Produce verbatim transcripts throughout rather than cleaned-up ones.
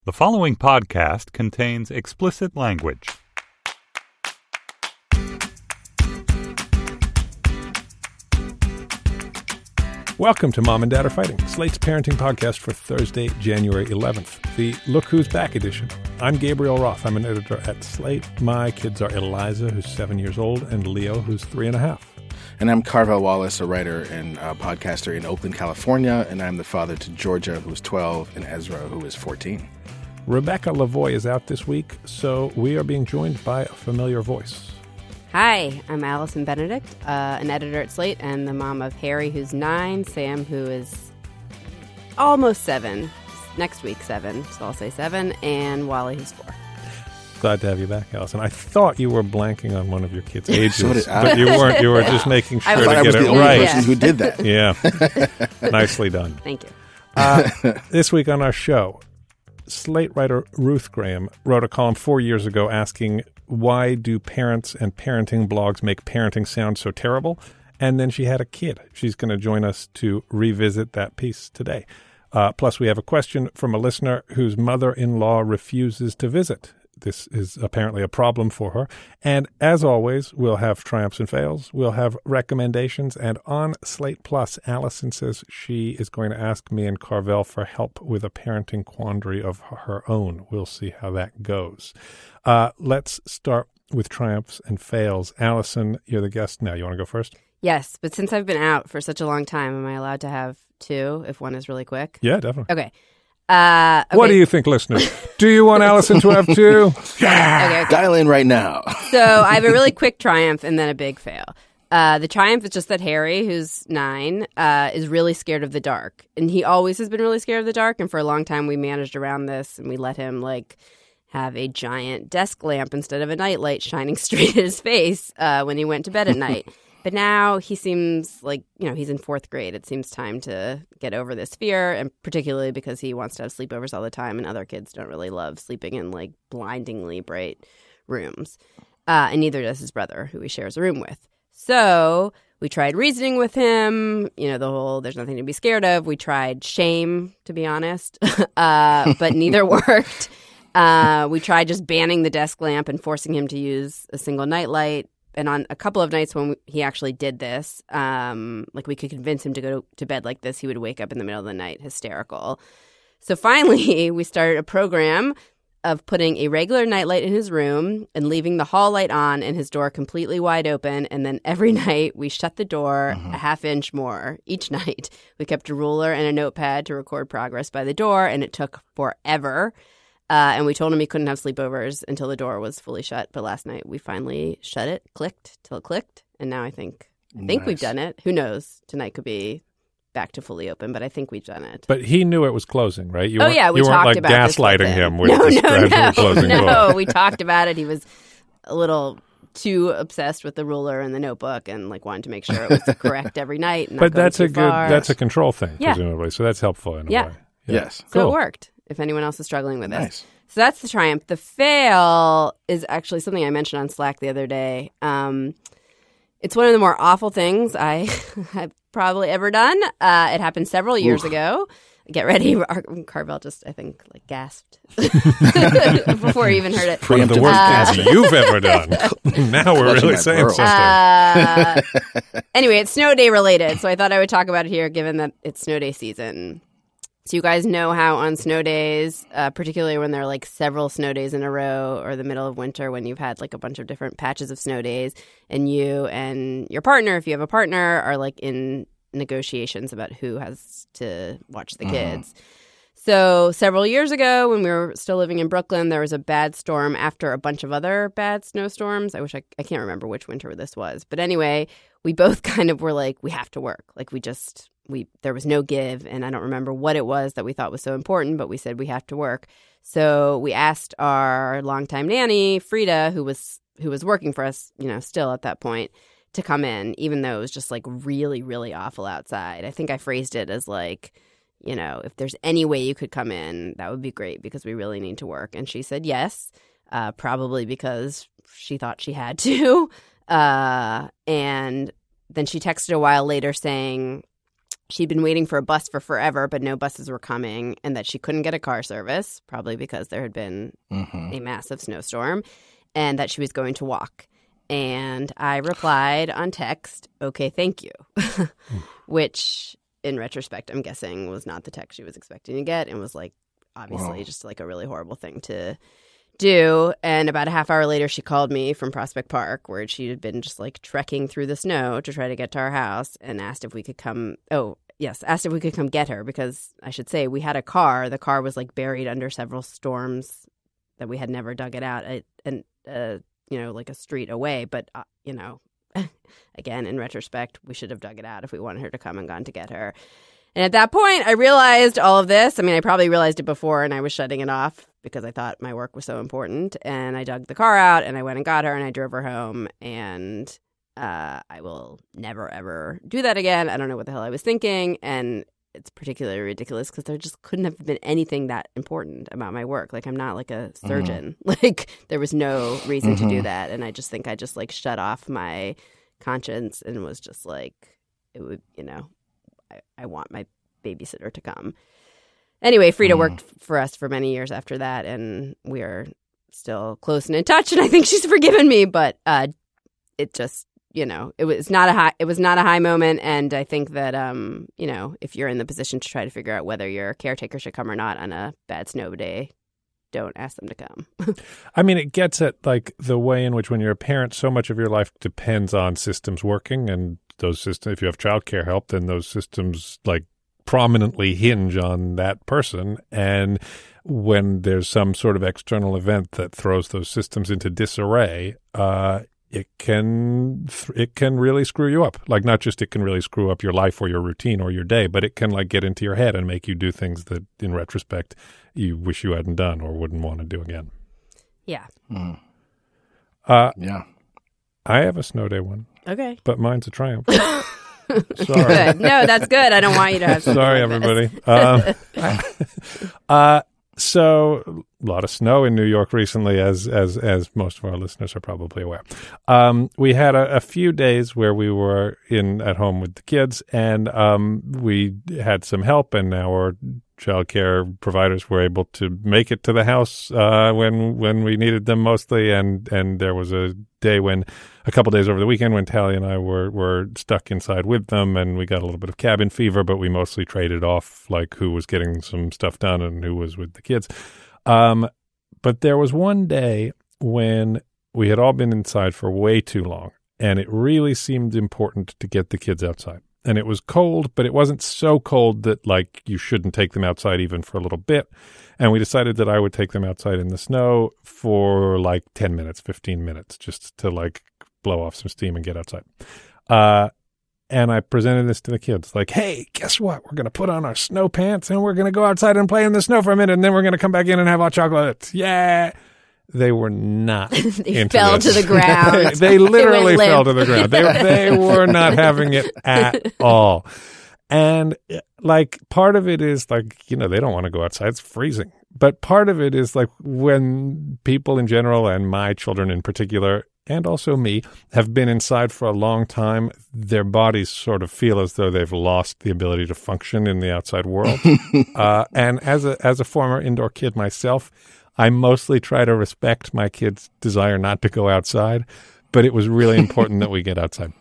The following podcast contains explicit language. Welcome to Mom and Dad Are Fighting, Slate's parenting podcast for Thursday, January eleventh, the Look Who's Back edition. I'm Gabriel Roth. I'm an editor at Slate. My kids are Eliza, who's seven years old, and Leo, who's three and a half. And I'm Carvel Wallace, a writer and uh, podcaster in Oakland, California, and I'm the father to Georgia, who is twelve, and Ezra, who is fourteen. Rebecca Lavoie is out this week, so we are being joined by a familiar voice. Hi, I'm Allison Benedict, uh, an editor at Slate and the mom of Harry, who's nine, Sam, who is almost seven, next week seven, so I'll say seven, and Wally, who's four. Glad to have you back, Allison. I thought you were blanking on one of your kids' ages, So did I. but you weren't. You were just making sure I to thought I get was it the only right. person who did that. Yeah, nicely done. Thank you. Uh, this week on our show, Slate writer Ruth Graham wrote a column four years ago asking, why do parents and parenting blogs make parenting sound so terrible? And then she had a kid. She's going to join us to revisit that piece today. Uh, plus, we have a question from a listener whose mother-in-law refuses to visit. This is apparently a problem for her. And as always, we'll have triumphs and fails. We'll have recommendations. And on Slate Plus, Allison says she is going to ask me and Carvel for help with a parenting quandary of her own. We'll see how that goes. Uh, let's start with triumphs and fails. Allison, you're the guest now. You want to go first? Yes, but since I've been out for such a long time, am I allowed to have two if one is really quick? Yeah, definitely. Okay. Uh, okay. What do you think, listeners? Do you want Allison to have two? Yeah! Okay, okay. Dial in right now. So I have a really quick triumph and then a big fail. Uh, the triumph is just that Harry, who's nine, uh, is really scared of the dark. And he always has been really scared of the dark. And for a long time, we managed around this and we let him, like, have a giant desk lamp instead of a nightlight shining straight at his face uh, when he went to bed at night. But now he seems like, you know, he's in fourth grade. It seems time to get over this fear, and particularly because he wants to have sleepovers all the time, and other kids don't really love sleeping in, like, blindingly bright rooms. Uh, and neither does his brother, who he shares a room with. So we tried reasoning with him, you know, the whole there's nothing to be scared of. We tried shame, to be honest, uh, but neither worked. Uh, we tried just banning the desk lamp and forcing him to use a single nightlight. And on a couple of nights when we, he actually did this, um, like we could convince him to go to bed like this, he would wake up in the middle of the night hysterical. So finally, we started a program of putting a regular nightlight in his room and leaving the hall light on and his door completely wide open. And then every night we shut the door uh-huh. a half inch more each night. We kept a ruler and a notepad to record progress by the door, and it took forever. Uh, and we told him he couldn't have sleepovers until the door was fully shut. But last night we finally shut it, clicked till it clicked. And now I think I think nice. We've done it. Who knows? Tonight could be back to fully open, but I think we've done it. But he knew it was closing, right? You oh, yeah. We you talked weren't, like, about gaslighting him with no, this no, gradual no, closing no. door. No, we talked about it. He was a little too obsessed with the ruler and the notebook and, like, wanted to make sure it was correct every night. And not but that's too a good, far. that's a control thing, yeah. presumably. So that's helpful in a yeah. way. Yeah. Yes. So cool. it worked, if anyone else is struggling with nice. this. So that's the triumph. The fail is actually something I mentioned on Slack the other day. Um, it's one of the more awful things I have probably ever done. Uh, it happened several years Oof. ago. Get ready. Carvel just, I think, like gasped before he even heard it. One of the worst uh, things you've ever done. Now we're really saying something. Uh, anyway, it's snow day related, so I thought I would talk about it here given that it's snow day season. So you guys know how on snow days, uh, particularly when there are like several snow days in a row or the middle of winter when you've had like a bunch of different patches of snow days and you and your partner, if you have a partner, are like in negotiations about who has to watch the kids. Uh-huh. So several years ago when we were still living in Brooklyn, there was a bad storm after a bunch of other bad snowstorms. I wish I, I can't remember which winter this was. But anyway, we both kind of were like, we have to work. Like we just... We there was no give, and I don't remember what it was that we thought was so important, but we said we have to work. So we asked our longtime nanny, Frida, who was who was working for us, you know, still at that point, to come in, even though it was just like really, really awful outside. I think I phrased it as like, you know, if there's any way you could come in, that would be great because we really need to work. And she said yes, uh, probably because she thought she had to. Uh, and then she texted a while later saying, she'd been waiting for a bus for forever, but no buses were coming, and that she couldn't get a car service, probably because there had been mm-hmm. a massive snowstorm, and that she was going to walk. And I replied on text, okay, thank you, which in retrospect, I'm guessing was not the text she was expecting to get, and was like, obviously Whoa. just like a really horrible thing to do. And about a half hour later, she called me from Prospect Park, where she had been just like trekking through the snow to try to get to our house, and asked if we could come. Oh, yes, asked if we could come get her, because I should say we had a car. The car was like buried under several storms that we had never dug it out, I, and uh, you know, like a street away. But uh, you know, again, in retrospect, we should have dug it out if we wanted her to come and gone to get her. And at that point, I realized all of this. I mean, I probably realized it before, and I was shutting it off because I thought my work was so important. And I dug the car out, and I went and got her, and I drove her home. And uh, I will never, ever do that again. I don't know what the hell I was thinking. And it's particularly ridiculous because there just couldn't have been anything that important about my work. Like, I'm not like a surgeon. Mm-hmm. Like, there was no reason mm-hmm. to do that. And I just think I just like shut off my conscience and was just like, it would, you know, I, I want my babysitter to come. Anyway, Frida mm. worked for us for many years after that, and we are still close and in touch, and I think she's forgiven me, but uh, it just, you know, it was not a high, it was not a high moment, and I think that, um, you know, if you're in the position to try to figure out whether your caretaker should come or not on a bad snow day, don't ask them to come. I mean, it gets at, like, the way in which when you're a parent, so much of your life depends on systems working, and those systems, if you have childcare help, then those systems, like, prominently hinge on that person. And when there's some sort of external event that throws those systems into disarray, uh, it can it can really screw you up. Like, not just it can really screw up your life or your routine or your day, but it can, like, get into your head and make you do things that, in retrospect, you wish you hadn't done or wouldn't want to do again. Yeah. Mm. Uh, yeah. I have a snow day one. Okay. But mine's a triumph. Sorry. Good. No, that's good. I don't want you to have Sorry, like everybody. um, uh, so, a lot of snow in New York recently, as as as most of our listeners are probably aware. Um, we had a, a few days where we were in at home with the kids, and um, we had some help, and our childcare providers were able to make it to the house uh, when when we needed them mostly. And and there was a day when, a couple days over the weekend, when Tally and I were were stuck inside with them, and we got a little bit of cabin fever, but we mostly traded off, like, who was getting some stuff done and who was with the kids. Um, but there was one day when we had all been inside for way too long, and it really seemed important to get the kids outside. And it was cold, but it wasn't so cold that, like, you shouldn't take them outside even for a little bit. And we decided that I would take them outside in the snow for, like, ten minutes, fifteen minutes, just to, like, blow off some steam and get outside. Uh, and I presented this to the kids, like, hey, guess what? We're going to put on our snow pants, and we're going to go outside and play in the snow for a minute, and then we're going to come back in and have hot chocolate. Yeah. They were not They into fell this. to the ground. They literally they fell to the ground. They, they were not having it at all. And, like, part of it is, like, you know, they don't want to go outside. It's freezing. But part of it is, like, when people in general, and my children in particular, and also me, have been inside for a long time, their bodies sort of feel as though they've lost the ability to function in the outside world. uh, and as a as a former indoor kid myself, I mostly try to respect my kids' desire not to go outside, but it was really important that we get outside.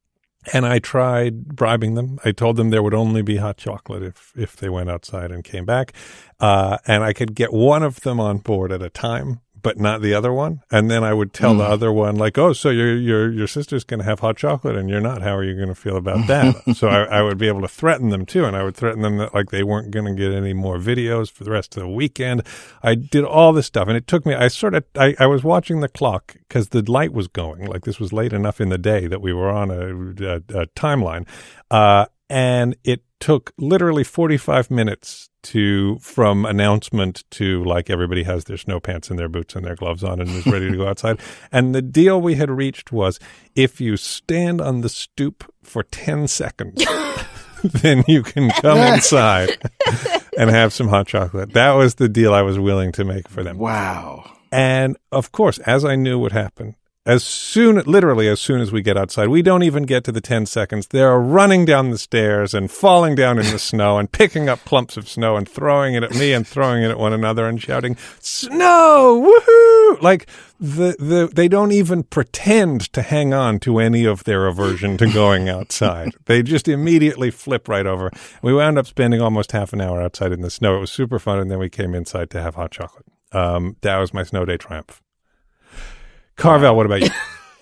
And I tried bribing them. I told them there would only be hot chocolate if, if they went outside and came back. Uh, and I could get one of them on board at a time, but not the other one. And then I would tell mm. the other one, like, oh, so your your your sister's going to have hot chocolate and you're not. How are you going to feel about that? So I, I would be able to threaten them, too. And I would threaten them that, like, they weren't going to get any more videos for the rest of the weekend. I did all this stuff. And it took me, I sort of, I, I was watching the clock because the light was going. Like, this was late enough in the day that we were on a, a, a timeline. Uh, and it took literally forty-five minutes to from announcement to, like, everybody has their snow pants and their boots and their gloves on and is ready to go outside. And the deal we had reached was, if you stand on the stoop for ten seconds, then you can come inside and have some hot chocolate. That was the deal I was willing to make for them. Wow. And, of course, as I knew would happen, As soon, literally as soon as we get outside, we don't even get to the ten seconds. They're running down the stairs and falling down in the snow and picking up clumps of snow and throwing it at me and throwing it at one another and shouting, "Snow! Woohoo!" Like the, the, they don't even pretend to hang on to any of their aversion to going outside. They just immediately flip right over. We wound up spending almost half an hour outside in the snow. It was super fun. And then we came inside to have hot chocolate. Um, that was my snow day triumph. Carvel, what about you?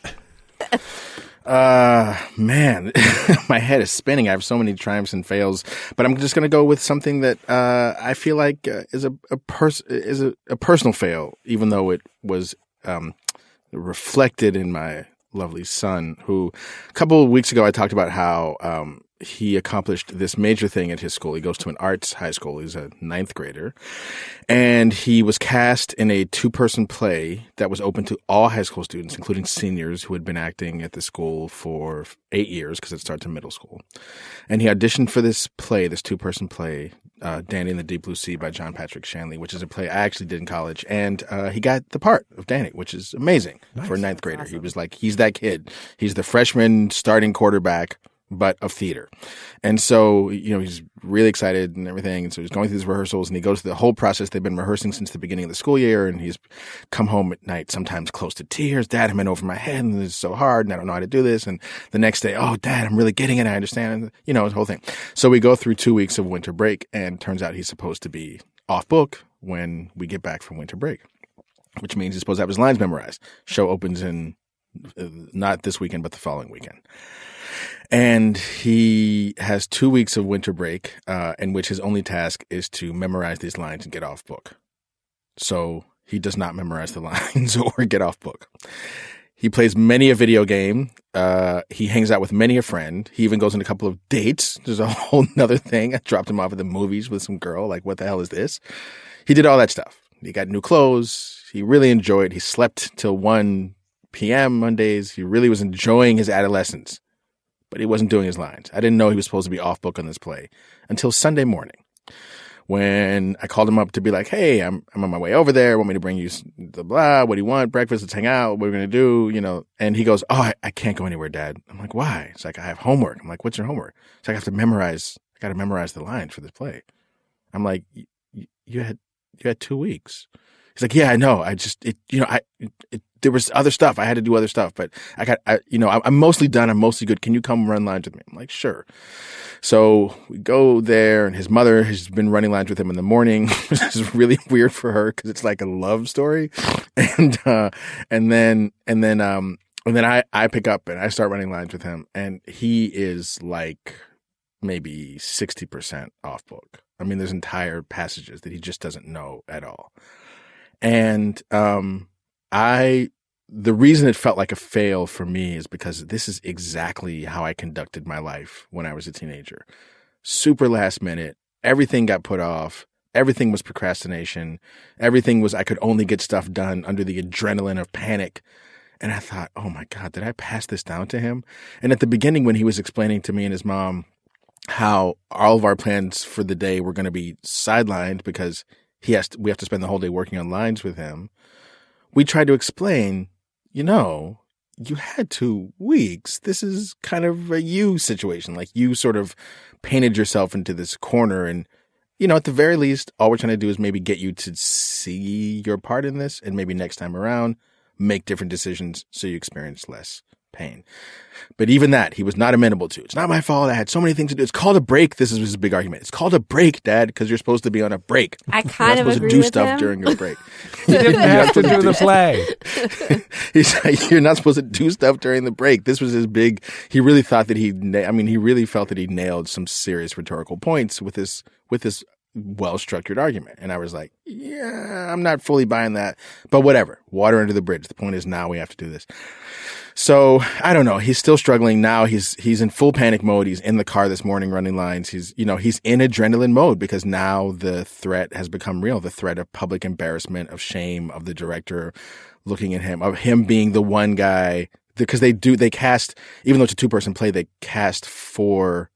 Uh, man, my head is spinning. I have so many triumphs and fails, but I'm just going to go with something that uh, I feel like uh, is a, a pers- is a, a personal fail, even though it was um, reflected in my lovely son, who a couple of weeks ago I talked about how um, he accomplished this major thing at his school. He goes to an arts high school. He's a ninth grader. And he was cast in a two-person play that was open to all high school students, including seniors who had been acting at the school for eight years because it starts in middle school. And he auditioned for this play, this two-person play, uh, Danny in the Deep Blue Sea by John Patrick Shanley, which is a play I actually did in college. And uh, he got the part of Danny, which is amazing nice. for a ninth grader. Awesome. He was like, he's that kid. He's the freshman starting quarterback, but of theater. And so, you know, he's really excited and everything. And so he's going through these rehearsals and he goes through the whole process. They've been rehearsing since the beginning of the school year. And he's come home at night, sometimes close to tears. Dad, I'm in over my head and this is so hard and I don't know how to do this. And the next day, oh, Dad, I'm really getting it. I understand. And, you know, the whole thing. So we go through two weeks of winter break and it turns out he's supposed to be off book when we get back from winter break, which means he's supposed to have his lines memorized. Show opens in uh, not this weekend, but the following weekend. And he has two weeks of winter break, uh, in which his only task is to memorize these lines and get off book. So he does not memorize the lines or get off book. He plays many a video game. Uh, he hangs out with many a friend. He even goes on a couple of dates. There's a whole nother thing. I dropped him off at the movies with some girl. Like, what the hell is this? He did all that stuff. He got new clothes. He really enjoyed. He slept till one p.m. Mondays. He really was enjoying his adolescence. But he wasn't doing his lines. I didn't know he was supposed to be off book on this play until Sunday morning when I called him up to be like, hey, I'm I'm on my way over there. I want me to bring you the blah. What do you want? Breakfast. Let's hang out. What are we going to do? You know, and he goes, oh, I, I can't go anywhere, Dad. I'm like, why? It's like, I have homework. I'm like, what's your homework? It's like, I have to memorize. I got to memorize the lines for this play. I'm like, you had, you had two weeks. He's like, yeah, I know. I just, it, you know, I, it, it, there was other stuff. I had to do other stuff, but I got, I, you know, I, I'm mostly done. I'm mostly good. Can you come run lines with me? I'm like, sure. So we go there and his mother has been running lines with him in the morning, which is really weird for her because it's like a love story. And, uh, and then, and then, um, and then I, I pick up and I start running lines with him and he is like maybe sixty percent off book. I mean, there's entire passages that he just doesn't know at all. And, um, I, the reason it felt like a fail for me is because this is exactly how I conducted my life when I was a teenager. Super last minute. Everything got put off. Everything was procrastination. Everything was, I could only get stuff done under the adrenaline of panic. And I thought, oh my God, did I pass this down to him? And at the beginning, when he was explaining to me and his mom how all of our plans for the day were going to be sidelined because he has to, we have to spend the whole day working on lines with him, we tried to explain, you know, you had two weeks. This is kind of a you situation. Like you sort of painted yourself into this corner. And, you know, at the very least, all we're trying to do is maybe get you to see your part in this and maybe next time around, make different decisions so you experience less pain. But even that, he was not amenable to. It's not my fault. I had so many things to do. It's called a break. This is his big argument. It's called a break, Dad, because you're supposed to be on a break. I kind you're of supposed agree to do with stuff him. during your break. You didn't have to do the play. He's like, you're not supposed to do stuff during the break. This was his big, he really thought that he, na- I mean, he really felt that he nailed some serious rhetorical points with this, with this well-structured argument. And I was like, yeah, I'm not fully buying that, but whatever. Water under the bridge. The point is now we have to do this. So I don't know. He's still struggling now. He's, he's in full panic mode. He's in the car this morning running lines. He's, you know, he's in adrenaline mode because now the threat has become real. The threat of public embarrassment, of shame, of the director looking at him, of him being the one guy, because they do, they cast, even though it's a two person play, they cast four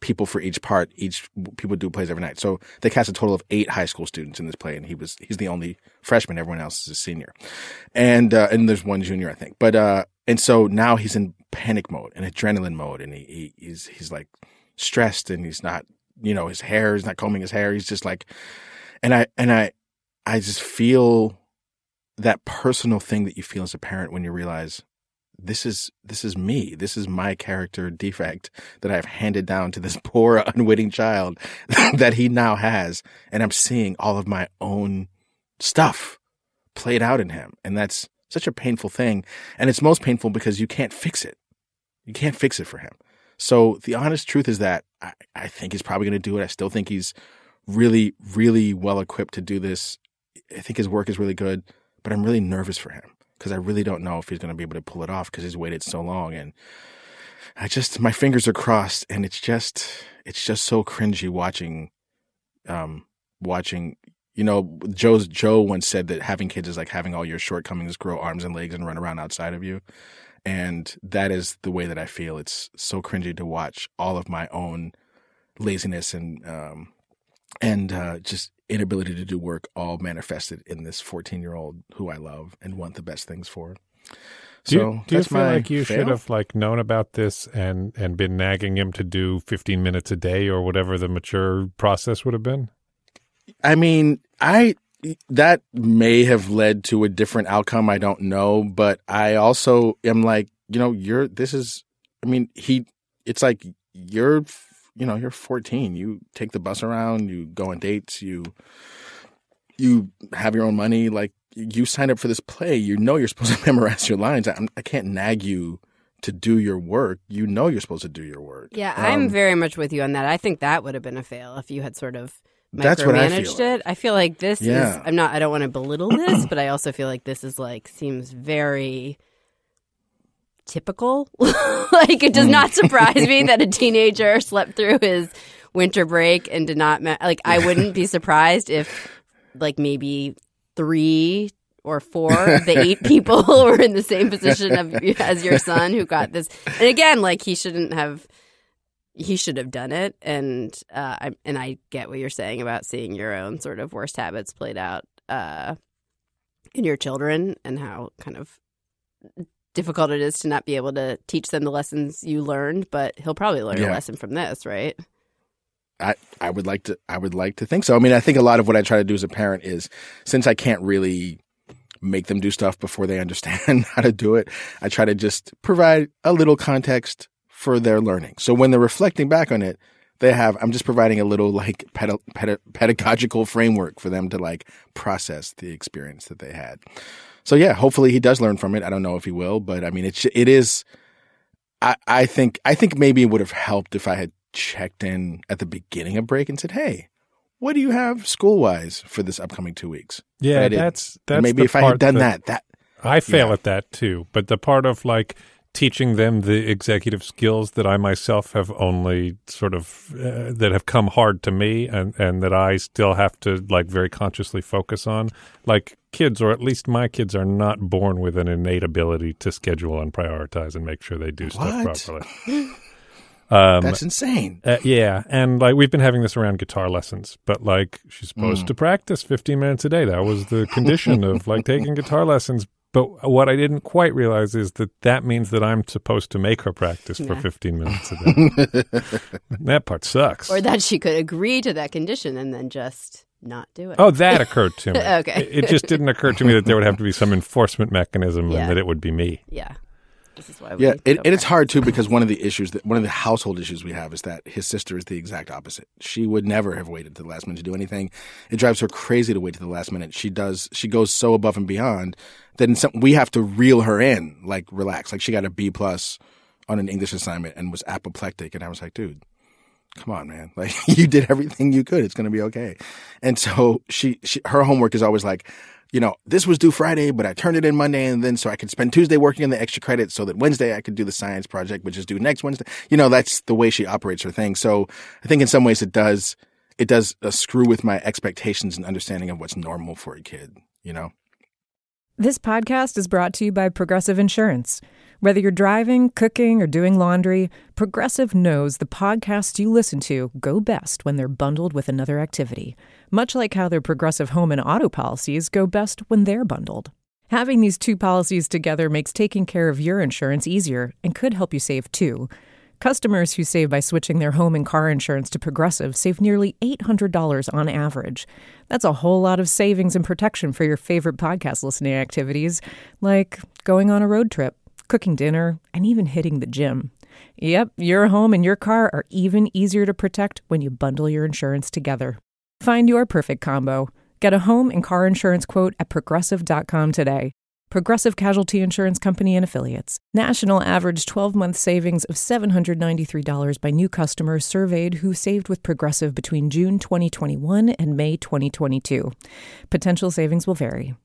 people for each part. Each people do plays every night. So they cast a total of eight high school students in this play, and he was he's the only freshman. Everyone else is a senior, and uh, and there's one junior, I think. But uh, and so now he's in panic mode and adrenaline mode, and he, he he's he's like stressed, and he's not, you know, his hair is not combing his hair. He's just like, and I and I I just feel that personal thing that you feel as a parent when you realize this is this is me. This is my character defect that I've handed down to this poor, unwitting child that he now has. And I'm seeing all of my own stuff played out in him. And that's such a painful thing. And it's most painful because you can't fix it. You can't fix it for him. So the honest truth is that I, I think he's probably going to do it. I still think he's really, really well equipped to do this. I think his work is really good, but I'm really nervous for him, because I really don't know if he's going to be able to pull it off, because he's waited so long. And I just, my fingers are crossed, and it's just, it's just so cringy watching, um, watching, you know, Joe's, Joe once said that having kids is like having all your shortcomings grow arms and legs and run around outside of you. And that is the way that I feel. It's so cringy to watch all of my own laziness and, um, and, uh, just inability to do work all manifested in this fourteen year old who I love and want the best things for. Do you, so do you feel my like you fail. should have like known about this and, and been nagging him to do fifteen minutes a day or whatever the mature process would have been? I mean, I, that may have led to a different outcome. I don't know, but I also am like, you know, you're, this is, I mean, he, it's like you're, you know, you're fourteen. You take the bus around, you go on dates, you you have your own money. Like, you signed up for this play. You know you're supposed to memorize your lines. I, I can't nag you to do your work. You know you're supposed to do your work. Yeah, um, I'm very much with you on that. I think that would have been a fail if you had sort of That's what I feel micromanaged it. I feel like this Yeah. is, I'm not, I don't want to belittle this, but I also feel like this is like, seems very typical. Like, it does not surprise me that a teenager slept through his winter break and did not ma- like I wouldn't be surprised if like maybe three or four of the eight people were in the same position of, as your son who got this. And again, like, he shouldn't have he should have done it. And uh I, and I get what you're saying about seeing your own sort of worst habits played out uh in your children, and how kind of difficult it is to not be able to teach them the lessons you learned. But he'll probably learn Yeah. a lesson from this, right? I, I would like to I would like to think so. I mean, I think a lot of what I try to do as a parent is, since I can't really make them do stuff before they understand how to do it, I try to just provide a little context for their learning. So when they're reflecting back on it, they have, I'm just providing a little like ped- ped- pedagogical framework for them to like process the experience that they had. So yeah, hopefully he does learn from it. I don't know if he will, but I mean, it's, it is, I, I think, I think maybe it would have helped if I had checked in at the beginning of break and said, hey, what do you have school-wise for this upcoming two weeks? Yeah, But I that's didn't. that's And maybe the if I had part done that, that I fail yeah. at that too. But the part of like teaching them the executive skills that I myself have only sort of uh, that have come hard to me, and and that I still have to like very consciously focus on. Like, kids, or at least my kids, are not born with an innate ability to schedule and prioritize and make sure they do stuff What? properly. Um, that's insane. Uh, yeah, and like we've been having this around guitar lessons, but like she's supposed Mm. to practice fifteen minutes a day. That was the condition of like taking guitar lessons. But what I didn't quite realize is that that means that I'm supposed to make her practice for Yeah. fifteen minutes a day. That part sucks. Or that she could agree to that condition and then just not do it. Oh, that occurred to me. Okay. It, it just didn't occur to me that there would have to be some enforcement mechanism Yeah. and that it would be me. Yeah. This is why we Yeah, go it, and it's back. hard too, because one of the issues that one of the household issues we have is that his sister is the exact opposite. She would never have waited to the last minute to do anything. It drives her crazy to wait to the last minute. She does. She goes so above and beyond that in some, we have to reel her in. Like, relax. Like, she got a B plus on an English assignment and was apoplectic, and I was like, dude, come on, man. Like, you did everything you could. It's going to be okay. And so she, she, her homework is always like, you know, this was due Friday, but I turned it in Monday, and then so I could spend Tuesday working on the extra credits so that Wednesday I could do the science project, which is due next Wednesday. You know, that's the way she operates her thing. So I think in some ways it does, it does uh, screw with my expectations and understanding of what's normal for a kid, you know? This podcast is brought to you by Progressive Insurance. Whether you're driving, cooking, or doing laundry, Progressive knows the podcasts you listen to go best when they're bundled with another activity, much like how their Progressive home and auto policies go best when they're bundled. Having these two policies together makes taking care of your insurance easier and could help you save too. Customers who save by switching their home and car insurance to Progressive save nearly eight hundred dollars on average. That's a whole lot of savings and protection for your favorite podcast listening activities, like going on a road trip, cooking dinner, and even hitting the gym. Yep, your home and your car are even easier to protect when you bundle your insurance together. Find your perfect combo. Get a home and car insurance quote at progressive dot com today. Progressive Casualty Insurance Company and Affiliates. National average twelve-month savings of seven hundred ninety-three dollars by new customers surveyed who saved with Progressive between June twenty twenty-one and May twenty twenty-two. Potential savings will vary.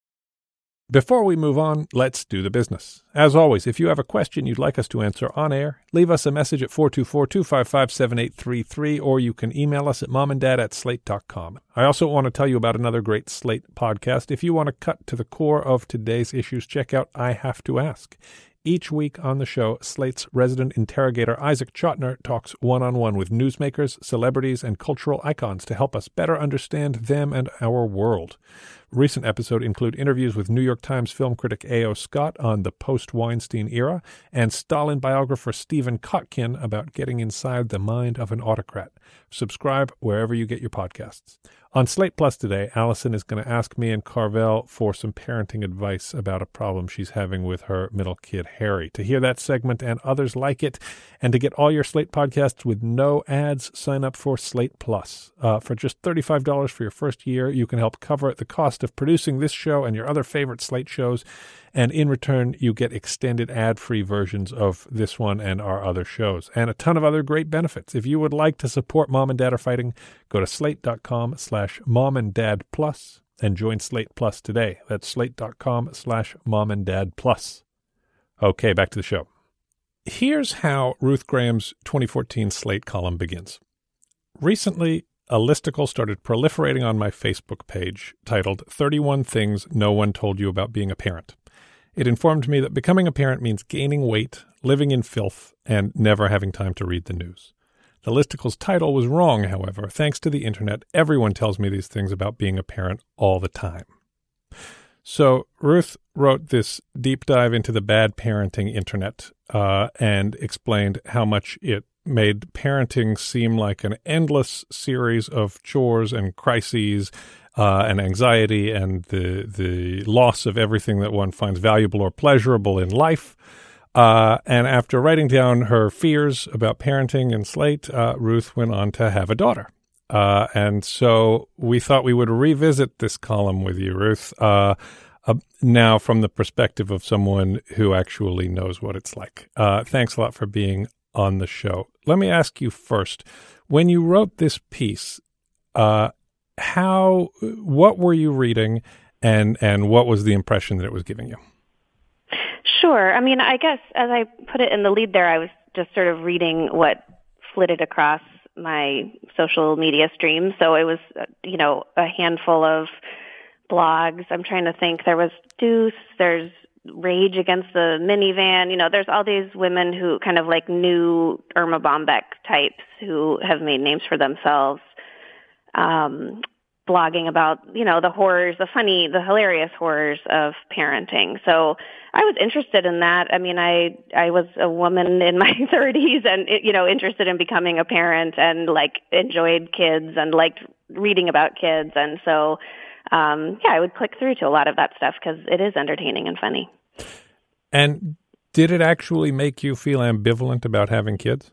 Before we move on, let's do the business. As always, if you have a question you'd like us to answer on air, leave us a message at four two four, two five five, seven eight three three, or you can email us at momanddad at slate dot com. I also want to tell you about another great Slate podcast. If you want to cut to the core of today's issues, check out I Have to Ask. Each week on the show, Slate's resident interrogator Isaac Chotiner talks one-on-one with newsmakers, celebrities, and cultural icons to help us better understand them and our world. Recent episodes include interviews with New York Times film critic A O Scott on the post-Weinstein era and Stalin biographer Stephen Kotkin about getting inside the mind of an autocrat. Subscribe wherever you get your podcasts. On Slate Plus today, Allison is going to ask me and Carvel for some parenting advice about a problem she's having with her middle kid, Harry. To hear that segment and others like it, and to get all your Slate podcasts with no ads, sign up for Slate Plus. Uh, for just thirty-five dollars for your first year, you can help cover the cost of producing this show and your other favorite Slate shows, and in return, you get extended ad-free versions of this one and our other shows, and a ton of other great benefits. If you would like to support Mom and Dad Are Fighting, go to slate.com slash mom and dad plus and join Slate Plus today. That's slate.com slash mom and dad plus. Okay, back to the show. Here's how Ruth Graham's twenty fourteen Slate column begins. Recently, a listicle started proliferating on my Facebook page titled thirty-one Things No One Told You About Being a Parent. It informed me that becoming a parent means gaining weight, living in filth, and never having time to read the news. The listicle's title was wrong, however. Thanks to the internet, everyone tells me these things about being a parent all the time. So Ruth wrote this deep dive into the bad parenting internet uh, and explained how much it made parenting seem like an endless series of chores and crises uh, and anxiety and the the loss of everything that one finds valuable or pleasurable in life. Uh, and after writing down her fears about parenting in Slate, uh, Ruth went on to have a daughter. Uh, and so we thought we would revisit this column with you, Ruth, uh, uh, now from the perspective of someone who actually knows what it's like. Uh, thanks a lot for being on the show. Let me ask you first, when you wrote this piece, uh, how, what were you reading and, and what was the impression that it was giving you? Sure. I mean, I guess as I put it in the lead there, I was just sort of reading what flitted across my social media stream. So it was, you know, a handful of blogs. I'm trying to think. There was Deuce, there's Rage Against the Minivan. You know, there's all these women who kind of like new Irma Bombeck types who have made names for themselves, um, blogging about, you know, the horrors, the funny, the hilarious horrors of parenting. So I was interested in that. I mean, I I was a woman in my thirties and, you know, interested in becoming a parent and, like, enjoyed kids and liked reading about kids. And so, um, yeah, I would click through to a lot of that stuff because it is entertaining and funny. And did it actually make you feel ambivalent about having kids?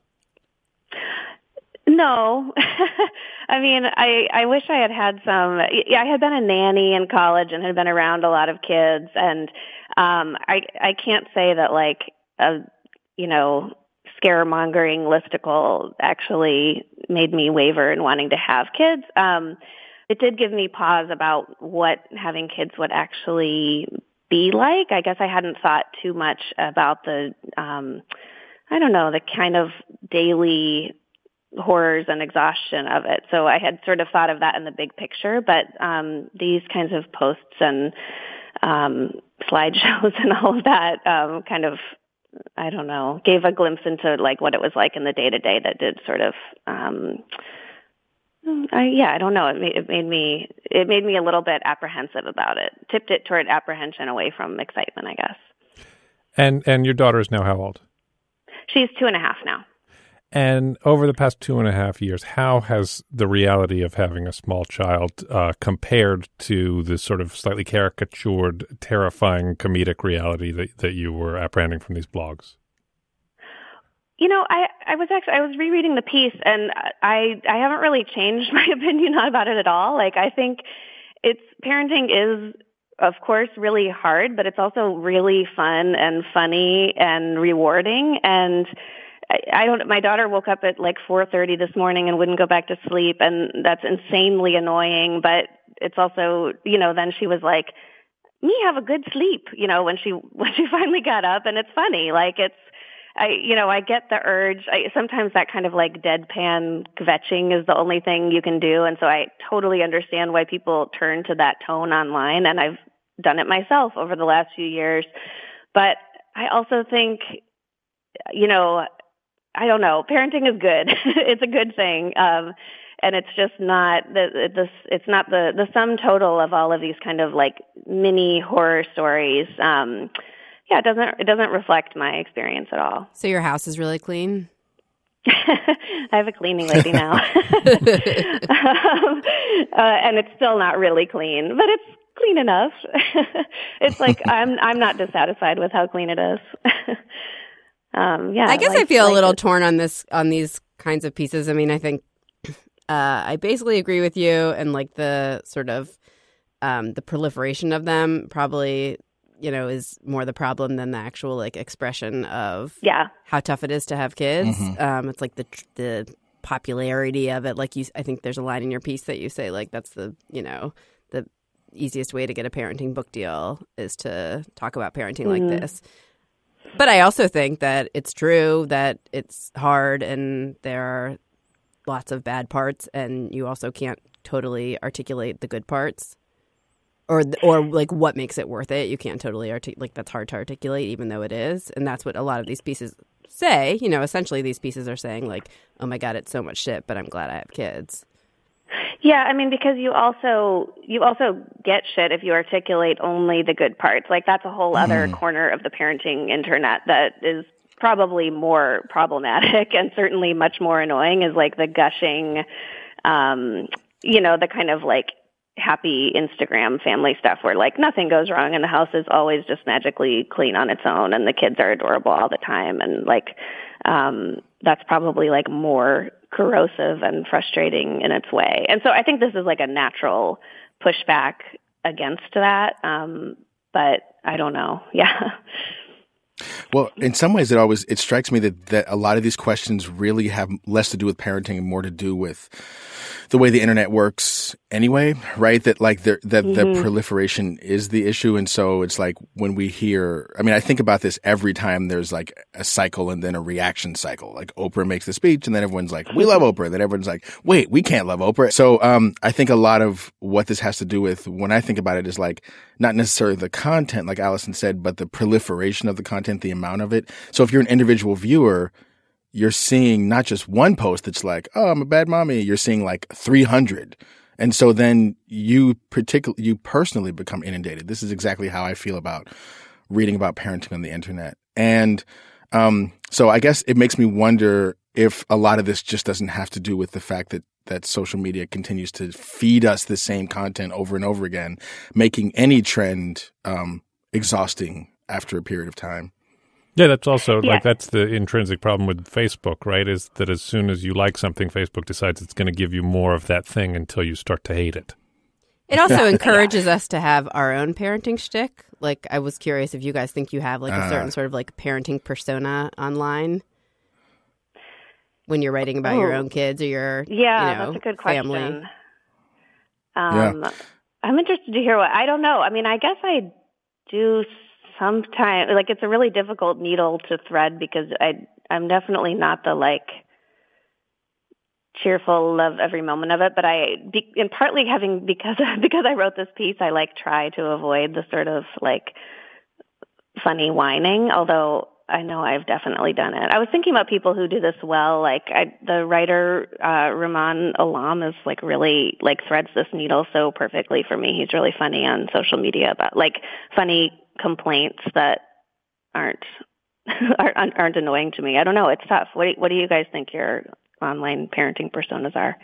No. I mean, I, I wish I had had some, yeah, I had been a nanny in college and had been around a lot of kids. And um, I, I can't say that like, a, you know, scaremongering listicle actually made me waver in wanting to have kids. Um, it did give me pause about what having kids would actually be like. I guess I hadn't thought too much about the, um, I don't know, the kind of daily horrors and exhaustion of it. So I had sort of thought of that in the big picture, but um, these kinds of posts and um, slideshows and all of that um, kind of, I don't know, gave a glimpse into like what it was like in the day to day that did sort of, um, I, yeah, I don't know. It made, it made me, it made me a little bit apprehensive about it. Tipped it toward apprehension away from excitement, I guess. And and your daughter is now how old? She's two and a half now. And over the past two and a half years, how has the reality of having a small child uh, compared to the sort of slightly caricatured, terrifying comedic reality that, that you were apprehending from these blogs? You know, I, I was actually, I was rereading the piece and I, I haven't really changed my opinion about it at all. Like, I think it's, parenting is, of course, really hard, but it's also really fun and funny and rewarding. And I, I don't, my daughter woke up at like four thirty this morning and wouldn't go back to sleep. And that's insanely annoying, but it's also, you know, then she was like, me have a good sleep, you know, when she, when she finally got up, and it's funny. Like, it's, I, you know, I get the urge. I, sometimes that kind of like deadpan kvetching is the only thing you can do. And so I totally understand why people turn to that tone online. And I've done it myself over the last few years. But I also think, you know, I don't know, parenting is good. It's a good thing. Um, and it's just not the, the, it's not the, the sum total of all of these kind of like mini horror stories. Um, Yeah, it doesn't it doesn't reflect my experience at all. So your house is really clean? I have a cleaning lady now. um, uh, and it's still not really clean, but it's clean enough. It's like I'm I'm not dissatisfied with how clean it is. um, yeah, I guess like, I feel like a little it. torn on this on these kinds of pieces. I mean, I think uh, I basically agree with you, and like the sort of um, the proliferation of them probably, you know, is more the problem than the actual like expression of yeah. how tough it is to have kids. Mm-hmm. Um, it's like the the popularity of it. Like you, I think there's a line in your piece that you say like that's the you know the easiest way to get a parenting book deal is to talk about parenting Mm-hmm. like this. But I also think that it's true that it's hard and there are lots of bad parts, and you also can't totally articulate the good parts. Or, or like, what makes it worth it? You can't totally articulate. Like, that's hard to articulate, even though it is. And that's what a lot of these pieces say. You know, essentially, these pieces are saying, like, oh my God, it's so much shit, but I'm glad I have kids. Yeah, I mean, because you also you also get shit if you articulate only the good parts. Like, that's a whole other corner of the parenting internet that is probably more problematic and certainly much more annoying. Is like the gushing, um, you know, the kind of like happy Instagram family stuff where like nothing goes wrong and the house is always just magically clean on its own and the kids are adorable all the time, and like um that's probably like more corrosive and frustrating in its way. And so I think this is like a natural pushback against that, um but I don't know. Yeah. Well, in some ways, it always it strikes me that, that a lot of these questions really have less to do with parenting and more to do with the way the internet works anyway, right? That like the, that Mm-hmm. the proliferation is the issue. And so it's like when we hear, I mean, I think about this every time there's like a cycle and then a reaction cycle. Like Oprah makes the speech and then everyone's like, we love Oprah. And then everyone's like, wait, we can't love Oprah. So um, I think a lot of what this has to do with when I think about it is like not necessarily the content, like Allison said, but the proliferation of the content, the amount of it. So if you're an individual viewer, you're seeing not just one post that's like, oh, I'm a bad mommy. You're seeing like three hundred. And so then you particularly, you personally become inundated. This is exactly how I feel about reading about parenting on the internet. And um, so I guess it makes me wonder if a lot of this just doesn't have to do with the fact that that social media continues to feed us the same content over and over again, making any trend um, exhausting after a period of time. Yeah, that's also Yeah. like that's the intrinsic problem with Facebook, right? Is that as soon as you like something, Facebook decides it's going to give you more of that thing until you start to hate it. It also encourages us to have our own parenting shtick. Like, I was curious if you guys think you have like a certain Uh. sort of like parenting persona online when you're writing about your Oh. own kids or your Yeah, you know, that's a good family. question. Um, I'm interested to hear what, I don't know. I mean, I guess I do sometimes, like it's a really difficult needle to thread because I, I'm definitely not the like cheerful, love every moment of it. But I, be, and partly having, because, because I wrote this piece, I like try to avoid the sort of like funny whining, although I know I've definitely done it. I was thinking about people who do this well, like I, the writer, uh, Rumaan Alam is like really, like threads this needle so perfectly for me. He's really funny on social media about like funny complaints that aren't, aren't, aren't annoying to me. I don't know. It's tough. What do, what do you guys think your online parenting personas are?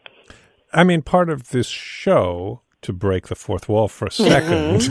I mean, part of this show, to break the fourth wall for a second,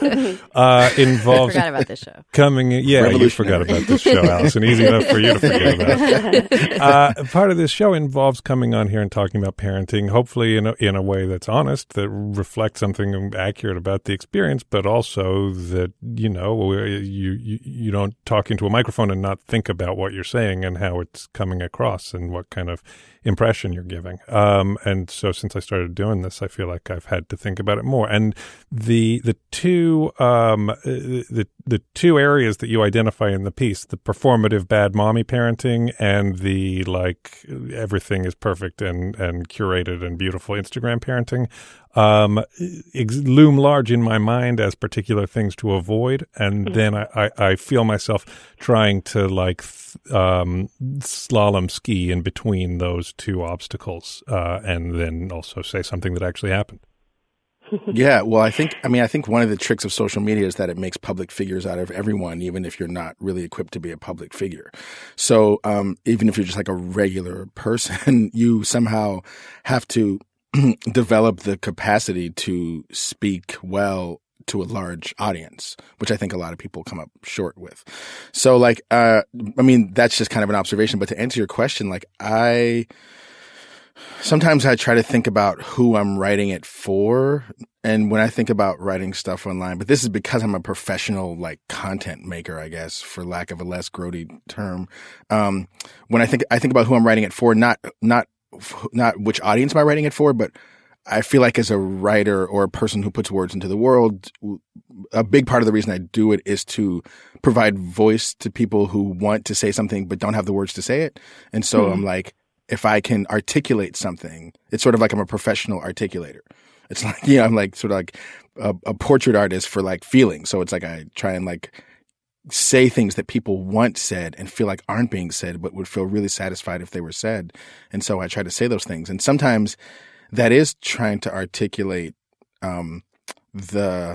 uh, involves I forgot about this show. Coming in, yeah, you forgot about this show, Allison. Easy enough for you to forget about. Uh, part of this show involves coming on here and talking about parenting, hopefully in a, in a way that's honest, that reflects something accurate about the experience, but also that, you know, you, you, you don't talk into a microphone and not think about what you're saying and how it's coming across and what kind of impression you're giving. Um, and so since I started doing this, I feel like I've had to think about it more. And the the two um, the the two areas that you identify in the piece, the performative bad mommy parenting and the like everything is perfect and, and curated and beautiful Instagram parenting, um, ex- loom large in my mind as particular things to avoid. And mm-hmm. then I, I, I feel myself trying to like th- um, slalom ski in between those two obstacles uh, and then also say something that actually happened. Yeah, well, I think, I mean, I think one of the tricks of social media is that it makes public figures out of everyone, even if you're not really equipped to be a public figure. So um, even if you're just like a regular person, you somehow have to develop the capacity to speak well to a large audience, which I think a lot of people come up short with. So like, uh, I mean, that's just kind of an observation. But to answer your question, like I... Sometimes I try to think about who I'm writing it for. And when I think about writing stuff online, but this is because I'm a professional, like content maker, I guess, for lack of a less grody term. Um, when I think, I think about who I'm writing it for, not, not, not which audience am I writing it for, but I feel like as a writer or a person who puts words into the world, a big part of the reason I do it is to provide voice to people who want to say something, but don't have the words to say it. And so mm-hmm. I'm like, if I can articulate something, it's sort of like I'm a professional articulator. It's like, you know, I'm like sort of like a, a portrait artist for like feeling. So it's like I try and like say things that people want said and feel like aren't being said, but would feel really satisfied if they were said. And so I try to say those things. And sometimes that is trying to articulate um, the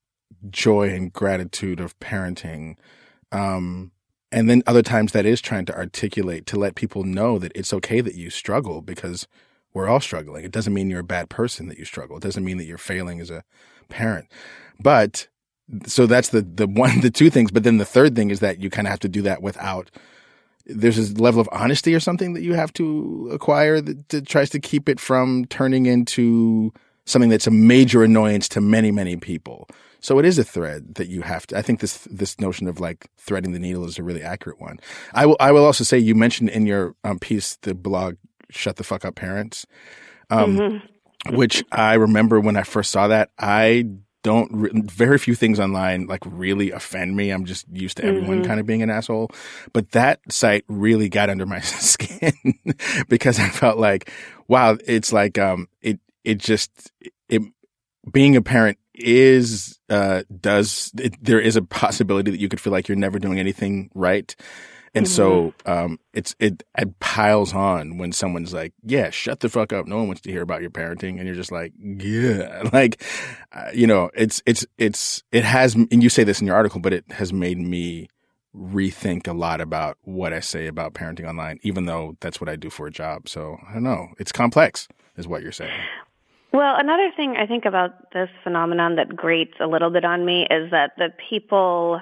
joy and gratitude of parenting. Um, And then other times that is trying to articulate to let people know that it's okay that you struggle because we're all struggling. It doesn't mean you're a bad person that you struggle. It doesn't mean that you're failing as a parent. But so that's the, the one, the two things. But then the third thing is that you kind of have to do that without, there's this level of honesty or something that you have to acquire that, that tries to keep it from turning into something that's a major annoyance to many, many people. So it is a thread that you have to, I think this, this notion of like threading the needle is a really accurate one. I will, I will also say you mentioned in your um, piece, the blog, Shut the Fuck Up Parents, um, mm-hmm. which I remember when I first saw that. I don't, re- very few things online like really offend me. I'm just used to everyone mm-hmm. kind of being an asshole. But that site really got under my skin because I felt like, wow, it's like, um, it, it just, it, being a parent is, uh, does, it, there is a possibility that you could feel like you're never doing anything right. And mm-hmm. so, um, it's, it, it piles on when someone's like, yeah, shut the fuck up. No one wants to hear about your parenting. And you're just like, yeah, like, uh, you know, it's, it's, it's, it has, and you say this in your article, but it has made me rethink a lot about what I say about parenting online, even though that's what I do for a job. So I don't know. It's complex is what you're saying. Well, another thing I think about this phenomenon that grates a little bit on me is that the people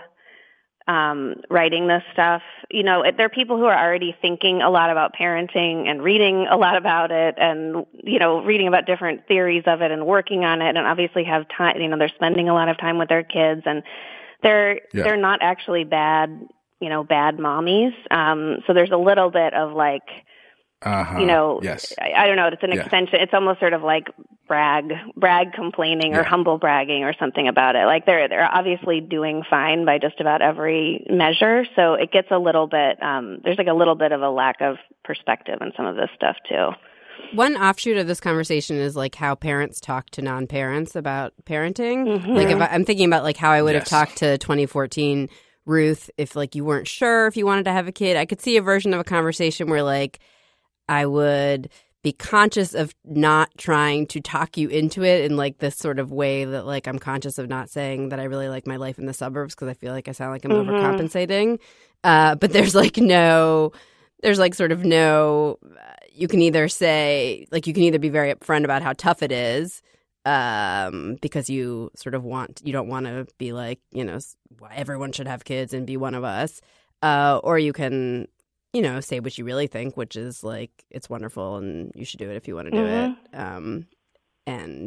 um, writing this stuff, you know, they're people who are already thinking a lot about parenting and reading a lot about it and, you know, reading about different theories of it and working on it and obviously have time, you know, they're spending a lot of time with their kids and they're, yeah. they're not actually bad, you know, bad mommies. Um, so there's a little bit of like, Uh-huh. you know, yes. I, I don't know. It's an Yeah. extension. It's almost sort of like brag, brag complaining or Yeah. humble bragging or something about it. Like they're they're obviously doing fine by just about every measure. So it gets a little bit. Um, there's like a little bit of a lack of perspective in some of this stuff too. One offshoot of this conversation is like how parents talk to non-parents about parenting. Mm-hmm. Like if I, I'm thinking about like how I would Yes. have talked to twenty fourteen Ruth if like you weren't sure if you wanted to have a kid. I could see a version of a conversation where like I would be conscious of not trying to talk you into it in like this sort of way that like I'm conscious of not saying that I really like my life in the suburbs because I feel like I sound like I'm Mm-hmm. overcompensating. Uh, but there's like no, there's like sort of no, uh, you can either say, like you can either be very upfront about how tough it is um, because you sort of want, you don't want to be like, you know, everyone should have kids and be one of us. Uh, or you can, you know, say what you really think, which is like, it's wonderful and you should do it if you want to do Mm-hmm. it. Um, and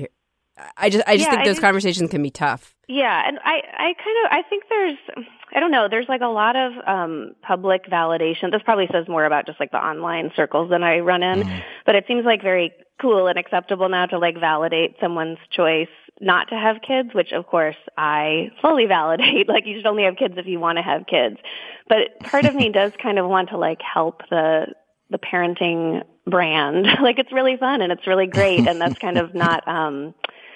I just, I just Yeah, think I those just- conversations can be tough. Yeah, and I, I kind of, I think there's, I don't know, there's like a lot of um, public validation. This probably says more about just like the online circles than I run in, Mm-hmm. but it seems like very cool and acceptable now to like validate someone's choice not to have kids, which of course I fully validate. Like you should only have kids if you want to have kids. But part of me does kind of want to like help the the parenting brand. Like it's really fun and it's really great, and that's kind of not. Um,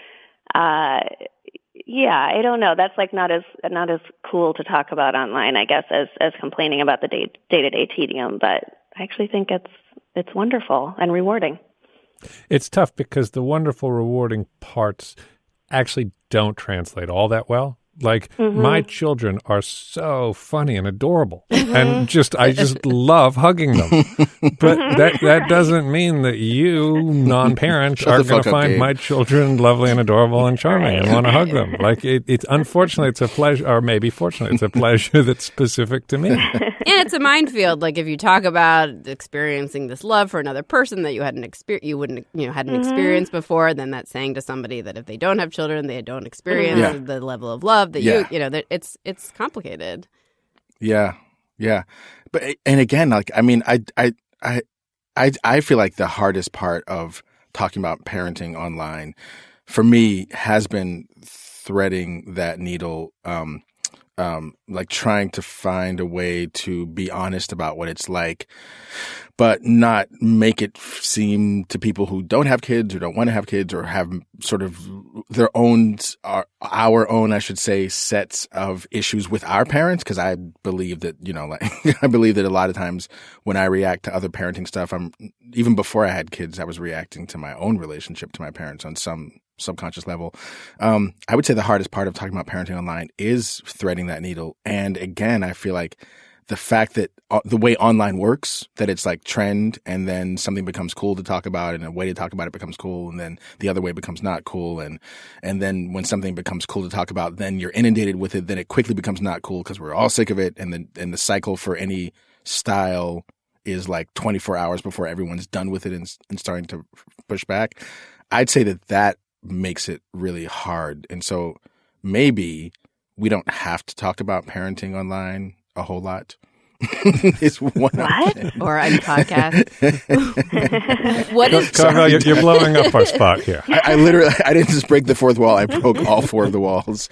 uh, yeah, I don't know. That's like not as not as cool to talk about online, I guess, as as complaining about the day day to day tedium. But I actually think it's it's wonderful and rewarding. It's tough because the wonderful, rewarding parts actually don't translate all that well. Like Mm-hmm. my children are so funny and adorable, and just I just love hugging them. But that that doesn't mean that you, non-parent, Shut are the going fuck to up, find Gabe. my children lovely and adorable and charming and want to hug them. Like it, it's unfortunately it's a pleasure, or maybe fortunately it's a pleasure that's specific to me. And it's a minefield. Like if you talk about experiencing this love for another person that you hadn't exper- you wouldn't you know hadn't experienced before, then that's saying to somebody that if they don't have children, they don't experience Yeah. the level of love that Yeah. you you know that it's it's complicated. Yeah, yeah, but and again, like I mean, I I I I I feel like the hardest part of talking about parenting online for me has been threading that needle, um, um, like trying to find a way to be honest about what it's like, but not make it seem to people who don't have kids or don't want to have kids or have sort of their own, our, our own, I should say, sets of issues with our parents. Cause I believe that, you know, like I believe that a lot of times when I react to other parenting stuff, I'm even before I had kids, I was reacting to my own relationship to my parents on some subconscious level. Um, I would say the hardest part of talking about parenting online is threading that needle. And again, I feel like the fact that uh, the way online works, that it's like trend and then something becomes cool to talk about and a way to talk about it becomes cool and then the other way becomes not cool. And, and then when something becomes cool to talk about, then you're inundated with it. Then it quickly becomes not cool because we're all sick of it. And then, and the cycle for any style is like twenty-four hours before everyone's done with it and, and starting to push back. I'd say that that makes it really hard. And so maybe we don't have to talk about parenting online a whole lot. It's one What? option. Or on podcast. What is Carvel, you're, you're blowing up our spot here. I, I literally, I didn't just break the fourth wall. I broke all four of the walls.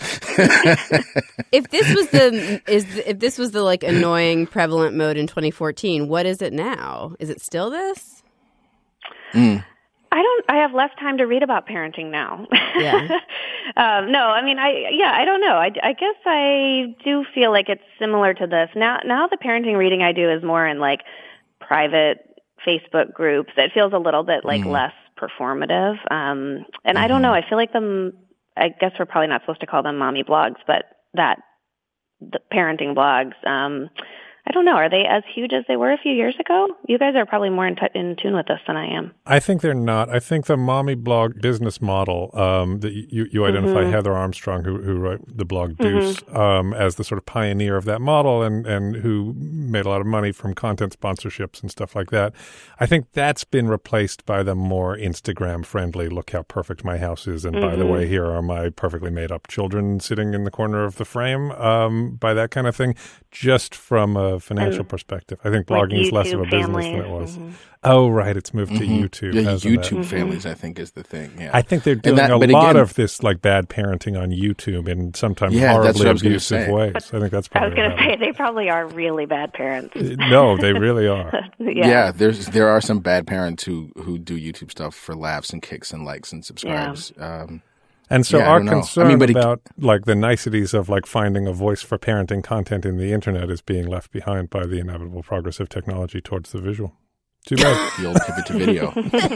if this was the is the, if this was the like annoying prevalent mode in twenty fourteen? What is it now? Is it still this? Mm. I don't. I have less time to read about parenting now. Yeah. um, no, I mean, I yeah, I don't know. I, I guess I do feel like it's similar to this. Now, now the parenting reading I do is more in like private Facebook groups. It feels a little bit like Mm. less performative. Um, and I don't know. I feel like them. I guess we're probably not supposed to call them mommy blogs, but that the parenting blogs. Um, I don't know. Are they as huge as they were a few years ago? You guys are probably more in, t- in tune with this than I am. I think they're not. I think the mommy blog business model um, that you, you identify Mm-hmm. Heather Armstrong, who, who wrote the blog Deuce, um, as the sort of pioneer of that model and, and who made a lot of money from content sponsorships and stuff like that. I think that's been replaced by the more Instagram-friendly, look how perfect my house is, and by the way, here are my perfectly made-up children sitting in the corner of the frame, um, by that kind of thing, just from a a financial And, perspective. I think like blogging is less of a YouTube business than families. it was. Mhm. Oh, right. It's moved to Mhm. YouTube. Yeah, hasn't it? YouTube families, I think, is the thing. Yeah. I think they're doing that- a but lot again- of this like bad parenting on YouTube in sometimes Yeah, that's horribly what I was gonna abusive say. ways. I think that's I probably was going what to say happened. they probably are really bad parents. No, they really are. yeah. yeah, there's there are some bad parents who who do YouTube stuff for laughs and kicks and likes and subscribes. Um, And so Yeah, I our don't know. I concern mean, but it- about like the niceties of like finding a voice for parenting content in the internet is being left behind by the inevitable progress of technology towards the visual. Too bad. the old pivot to video.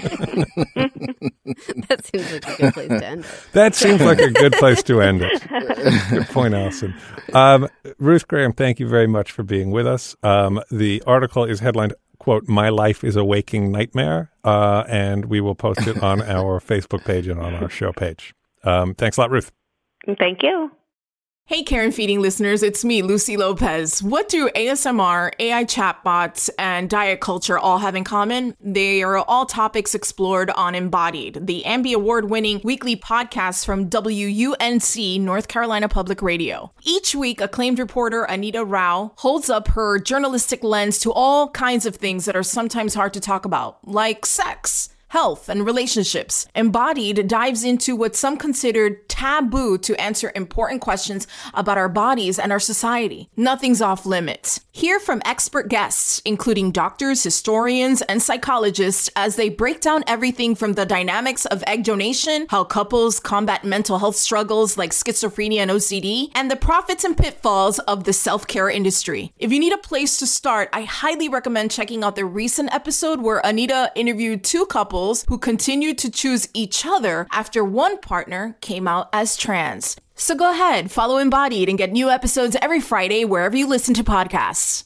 That seems like a good place to end it. That seems like a good place to end it. Good point, Allison. Um, Ruth Graham, thank you very much for being with us. Um, the article is headlined, quote, "My Life is a Waking Nightmare," uh, and we will post it on our Facebook page and on our show page. Um, thanks a lot, Ruth. Thank you. Hey, Karen Feeding listeners, it's me, Lucy Lopez. What do A S M R, A I chatbots, and diet culture all have in common? They are all topics explored on Embodied, the Ambie Award-winning weekly podcast from W U N C, North Carolina Public Radio. Each week, acclaimed reporter Anita Rao holds up her journalistic lens to all kinds of things that are sometimes hard to talk about, like sex, health, and relationships. Embodied dives into what some considered taboo to answer important questions about our bodies and our society. Nothing's off limits. Hear from expert guests, including doctors, historians, and psychologists, as they break down everything from the dynamics of egg donation, how couples combat mental health struggles like schizophrenia and O C D, and the profits and pitfalls of the self-care industry. If you need a place to start, I highly recommend checking out the recent episode where Anita interviewed two couples who continued to choose each other after one partner came out as trans. So go ahead, follow Embodied and get new episodes every Friday wherever you listen to podcasts.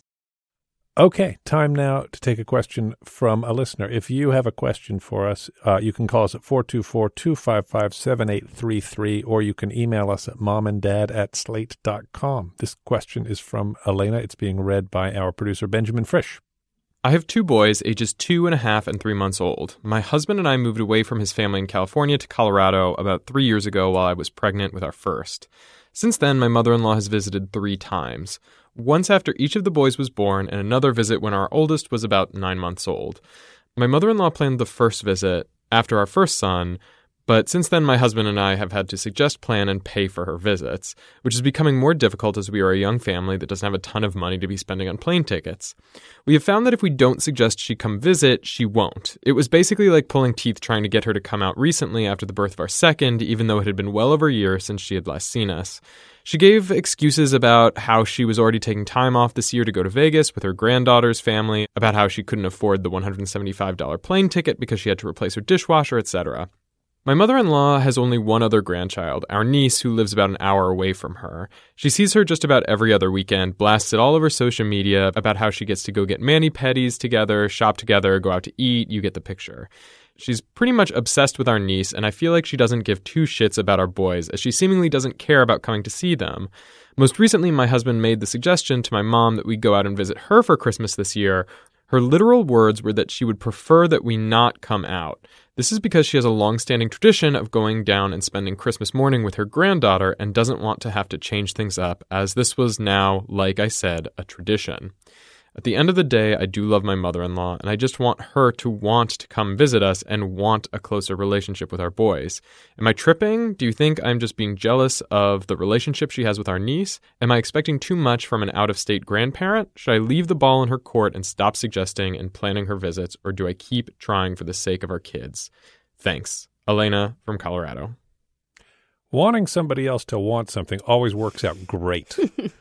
Okay, time now to take a question from a listener. If you have a question for us, uh, you can call us at four two four, two five five, seven eight three three, or you can email us at momanddad at slate dot com. This question is from Elena. It's being read by our producer, Benjamin Frisch. I have two boys, ages two and a half and three months old. My husband and I moved away from his family in California to Colorado about three years ago while I was pregnant with our first. Since then, my mother-in-law has visited three times. Once after each of the boys was born, and another visit when our oldest was about nine months old. My mother-in-law planned the first visit after our first son, but since then my husband and I have had to suggest, plan, and pay for her visits, which is becoming more difficult as we are a young family that doesn't have a ton of money to be spending on plane tickets. We have found that if we don't suggest she come visit, she won't. It was basically like pulling teeth trying to get her to come out recently after the birth of our second, even though it had been well over a year since she had last seen us. She gave excuses about how she was already taking time off this year to go to Vegas with her granddaughter's family, about how she couldn't afford the one hundred seventy-five dollars plane ticket because she had to replace her dishwasher, et cetera. My mother-in-law has only one other grandchild, our niece, who lives about an hour away from her. She sees her just about every other weekend, blasts it all over social media about how she gets to go get mani-pedis together, shop together, go out to eat, you get the picture. She's pretty much obsessed with our niece, and I feel like she doesn't give two shits about our boys, as she seemingly doesn't care about coming to see them. Most recently, my husband made the suggestion to my mom that we go out and visit her for Christmas this year. Her literal words were that she would prefer that we not come out. This is because she has a long-standing tradition of going down and spending Christmas morning with her granddaughter and doesn't want to have to change things up, as this was now, like I said, a tradition. At the end of the day, I do love my mother-in-law, and I just want her to want to come visit us and want a closer relationship with our boys. Am I tripping? Do you think I'm just being jealous of the relationship she has with our niece? Am I expecting too much from an out-of-state grandparent? Should I leave the ball in her court and stop suggesting and planning her visits, or do I keep trying for the sake of our kids? Thanks. Elena from Colorado. Wanting somebody else to want something always works out great.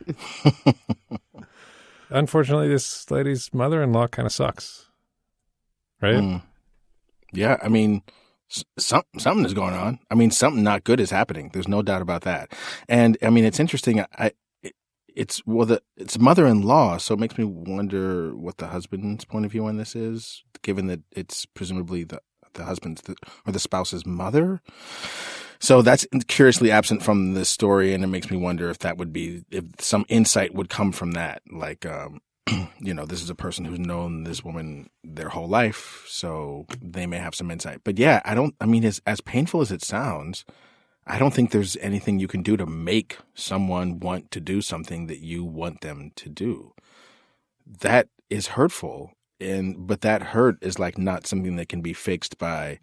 Unfortunately, this lady's mother-in-law kind of sucks, right? Mm. Yeah, I mean, some, something is going on. I mean, something not good is happening. There's no doubt about that. And I mean, it's interesting. I, it, it's well, the it's mother-in-law, so it makes me wonder what the husband's point of view on this is, given that it's presumably the the husband's the, or the spouse's mother. So that's curiously absent from the story, and it makes me wonder if that would be, if some insight would come from that. Like, um, you know, this is a person who's known this woman their whole life, so they may have some insight. But yeah, I don't, I mean, as, as painful as it sounds, I don't think there's anything you can do to make someone want to do something that you want them to do. that is hurtful. And but that hurt is like not something that can be fixed by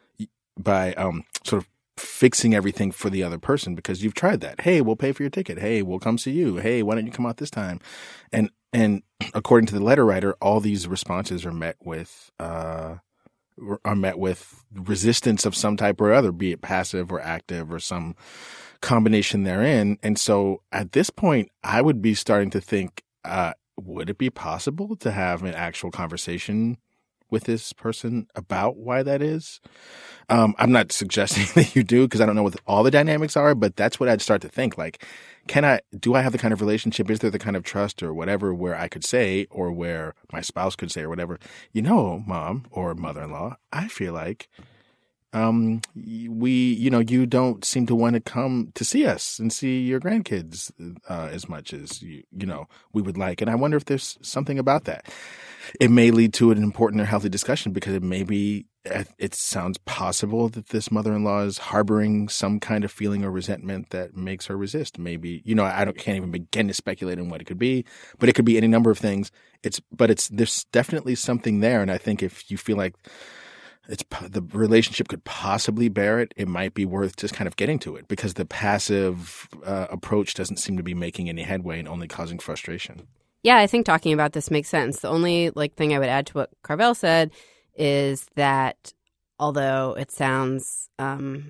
by um sort of fixing everything for the other person, because you've tried that. Hey, we'll pay for your ticket. Hey, we'll come see you. Hey, why don't you come out this time? And and according to the letter writer, all these responses are met with uh are met with resistance of some type or other, be it passive or active or some combination therein. And so at this point, I would be starting to think, uh, would it be possible to have an actual conversation with this person about why that is? Um, I'm not suggesting that you do, because I don't know what all the dynamics are, but that's what I'd start to think. Like, can I, do I have the kind of relationship? Is there the kind of trust or whatever where I could say, or where my spouse could say or whatever, you know, mom or mother-in-law, I feel like Um, we, you know, you don't seem to want to come to see us and see your grandkids uh, as much as you, you know, we would like. And I wonder if there's something about that. It may lead to an important or healthy discussion, because it may be, it sounds possible that this mother-in-law is harboring some kind of feeling or resentment that makes her resist. Maybe, you know, I don't, can't even begin to speculate on what it could be, but it could be any number of things. It's, but it's, there's definitely something there. And I think if you feel like it's the relationship could possibly bear it, it might be worth just kind of getting to it, because the passive uh, approach doesn't seem to be making any headway and only causing frustration. Yeah, I think talking about this makes sense. The only like thing I would add to what Carvel said is that although it sounds um,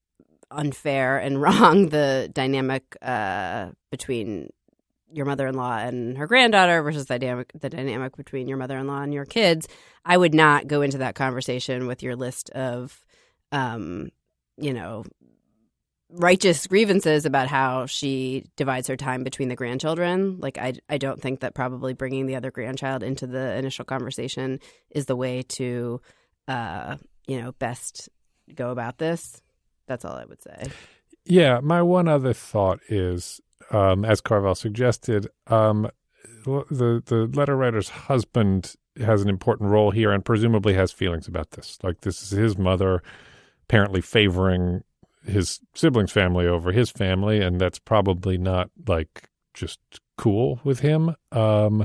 unfair and wrong, the dynamic uh, between your mother-in-law and her granddaughter versus the dynamic, the dynamic between your mother-in-law and your kids, I would not go into that conversation with your list of, um, you know, righteous grievances about how she divides her time between the grandchildren. Like, I, I don't think that probably bringing the other grandchild into the initial conversation is the way to, uh, you know, best go about this. That's all I would say. Yeah, my one other thought is, Um, as Carvel suggested, um, the the letter writer's husband has an important role here and presumably has feelings about this. Like, this is his mother apparently favoring his siblings' family over his family, and that's probably not, like, just cool with him. Um,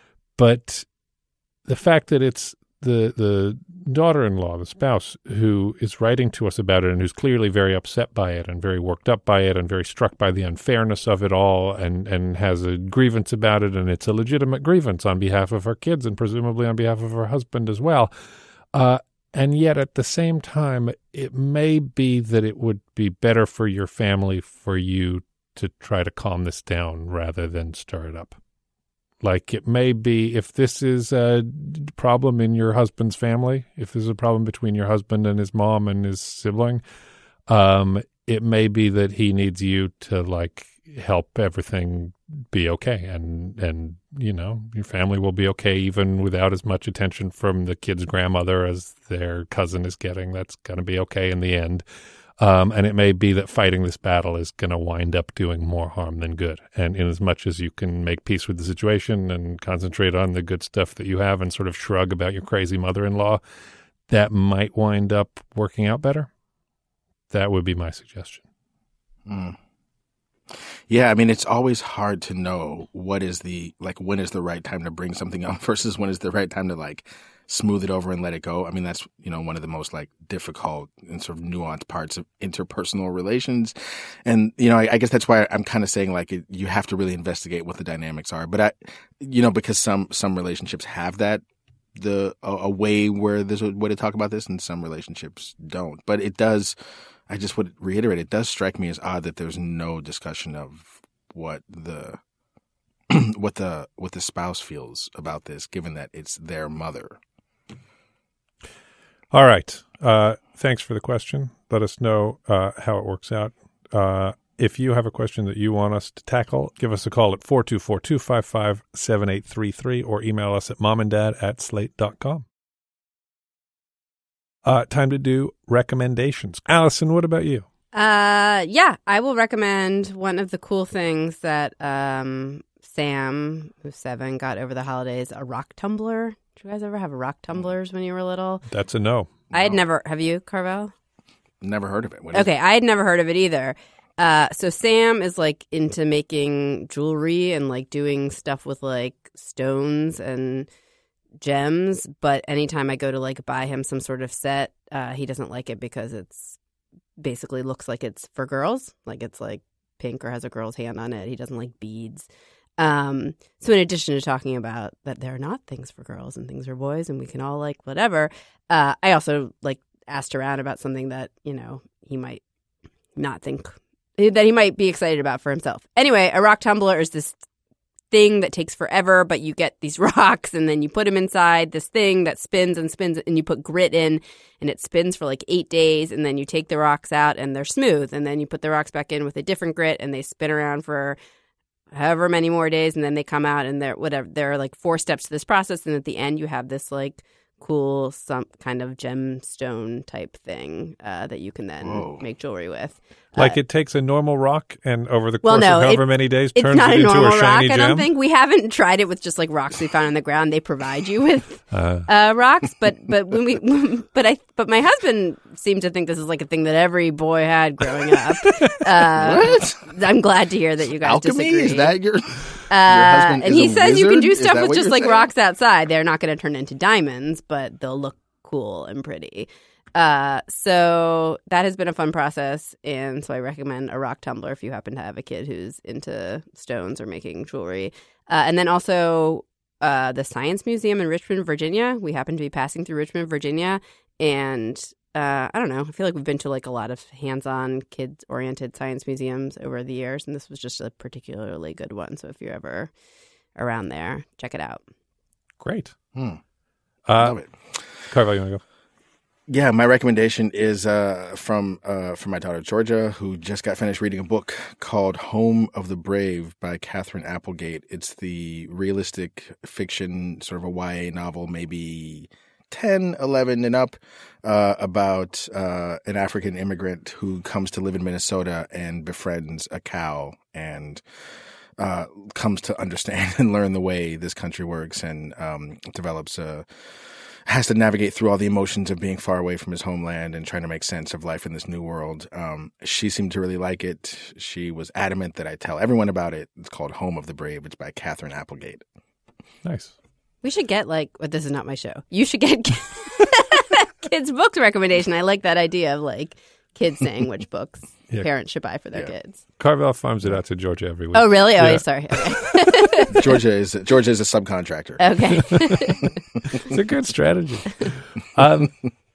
but the fact that it's the the daughter-in-law, the spouse, who is writing to us about it and who's clearly very upset by it and very worked up by it and very struck by the unfairness of it all, and, and has a grievance about it, and it's a legitimate grievance on behalf of her kids and presumably on behalf of her husband as well. Uh, and yet at the same time, it may be that it would be better for your family for you to try to calm this down rather than stir it up. Like, it may be, if this is a problem in your husband's family, if there's a problem between your husband and his mom and his sibling, um, it may be that he needs you to, like, help everything be okay. And, and, you know, your family will be okay even without as much attention from the kid's grandmother as their cousin is getting. That's going to be okay in the end. Um, and it may be that fighting this battle is going to wind up doing more harm than good. And in as much as you can make peace with the situation and concentrate on the good stuff that you have and sort of shrug about your crazy mother-in-law, that might wind up working out better. That would be my suggestion. Mm. Yeah, I mean, it's always hard to know what is the, like, when is the right time to bring something up versus when is the right time to, like, smooth it over and let it go. I mean, that's, you know, one of the most, like, difficult and sort of nuanced parts of interpersonal relations. And, you know, I, I guess that's why I'm kind of saying, like, it, you have to really investigate what the dynamics are. But I, you know, because some, some relationships have that, the, a, a way where there's a way to talk about this, and some relationships don't. But it does, I just would reiterate, it does strike me as odd that there's no discussion of what the, what the, what the spouse feels about this, given that it's their mother. All right. Uh, thanks for the question. Let us know uh, how it works out. Uh, if you have a question that you want us to tackle, give us a call at four two four, two five five, seven eight three three or email us at momanddad at slate dot com. Uh, time to do recommendations. Allison, what about you? Uh, yeah, I will recommend one of the cool things that um, Sam, who's seven, got over the holidays, a rock tumbler. Did you guys ever have rock tumblers when you were little? That's a no. I had No. never. Have you, Carvel? Never heard of it. What is Okay, it? I had never heard of it either. Uh, so Sam is like into making jewelry and like doing stuff with like stones and gems. But anytime I go to like buy him some sort of set, uh, he doesn't like it because it's basically looks like it's for girls. Like it's like pink or has a girl's hand on it. He doesn't like beads. Um, so in addition to talking about that there are not things for girls and things for boys and we can all like whatever, uh, I also like asked around about something that, you know, he might not think that he might be excited about for himself. Anyway, a rock tumbler is this thing that takes forever, but you get these rocks and then you put them inside this thing that spins and spins and you put grit in and it spins for like eight days and then you take the rocks out and they're smooth and then you put the rocks back in with a different grit and they spin around for however many more days and then they come out and they're whatever. There are like four steps to this process and at the end you have this like cool some kind of gemstone type thing uh, that you can then Whoa. make jewelry with. Like uh, it takes a normal rock and over the well, course no, of however it, many days it's turns not it a into normal a shiny rock, gem? I don't think. We haven't tried it with just like rocks we found on the ground. They provide you with uh, uh, rocks, but but when we but I but my husband seemed to think this is like a thing that every boy had growing up. Uh, What? I'm glad to hear that you guys Alchemy? disagree. Is that your, your Uh, husband and is he a says you can wizard? do Is stuff that with what just you're like saying? rocks outside. They're not going to turn into diamonds, but they'll look cool and pretty. Uh, so that has been a fun process, and so I recommend a rock tumbler if you happen to have a kid who's into stones or making jewelry. Uh, and then also uh, the Science Museum in Richmond, Virginia. We happen to be passing through Richmond, Virginia, and uh, I don't know. I feel like we've been to like a lot of hands-on, kids-oriented science museums over the years, and this was just a particularly good one. So if you're ever around there, check it out. Great. Hmm. Uh, Love it. Carvel, you want to go? Yeah, my recommendation is uh, from uh, from my daughter Georgia, who just got finished reading a book called Home of the Brave by Catherine Applegate. It's the realistic fiction, sort of a Y A novel, maybe ten, eleven and up, uh, about uh, an African immigrant who comes to live in Minnesota and befriends a cow and uh, comes to understand and learn the way this country works and um, develops a has to navigate through all the emotions of being far away from his homeland and trying to make sense of life in this new world. Um, she seemed to really like it. She was adamant that I tell everyone about it. It's called Home of the Brave. It's by Catherine Applegate. Nice. We should get like, well, this is not my show. You should get kids' books recommendation. I like that idea of like kids saying which books Yeah. parents should buy for their Yeah. kids. Carvel farms it out to Georgia every week. Oh, really? Oh, Yeah. sorry. Okay. Georgia is Georgia is a subcontractor. Okay. It's a good strategy. Um,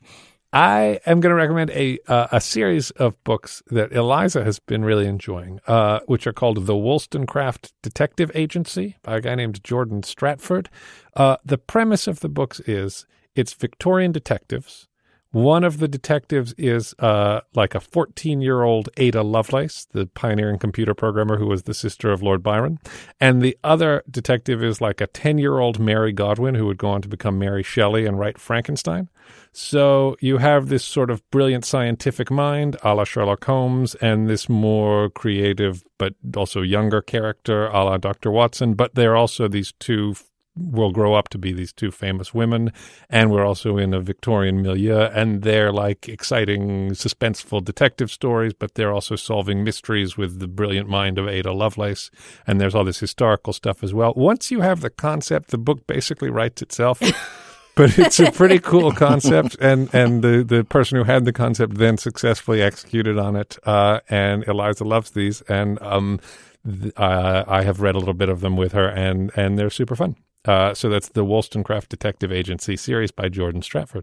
I am going to recommend a uh, a series of books that Eliza has been really enjoying, uh, which are called The Wollstonecraft Detective Agency by a guy named Jordan Stratford. Uh, the premise of the books is it's Victorian detectives. One of the detectives is uh, like a fourteen-year-old Ada Lovelace, the pioneering computer programmer who was the sister of Lord Byron. And the other detective is like a ten-year-old Mary Godwin who would go on to become Mary Shelley and write Frankenstein. So you have this sort of brilliant scientific mind, a la Sherlock Holmes, and this more creative but also younger character, a la Doctor Watson. But they're also these two will grow up to be these two famous women, and we're also in a Victorian milieu, and they're like exciting, suspenseful detective stories, but they're also solving mysteries with the brilliant mind of Ada Lovelace, and there's all this historical stuff as well. Once you have the concept, the book basically writes itself. But it's a pretty cool concept, and, and the, the person who had the concept then successfully executed on it, uh, and Eliza loves these, and um, th- uh, I have read a little bit of them with her, and, and they're super fun. Uh, so that's the Wollstonecraft Detective Agency series by Jordan Stratford.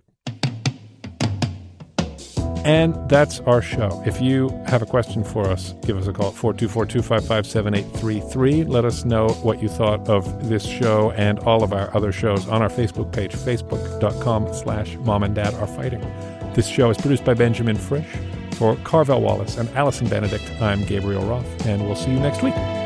And that's our show. If you have a question for us, give us a call at four two four, two five five, seven eight three three. Let us know what you thought of this show and all of our other shows on our Facebook page, facebook.com slash mom and dad are fighting. This show is produced by Benjamin Frisch. For Carvel Wallace and Allison Benedict, I'm Gabriel Roth, and we'll see you next week.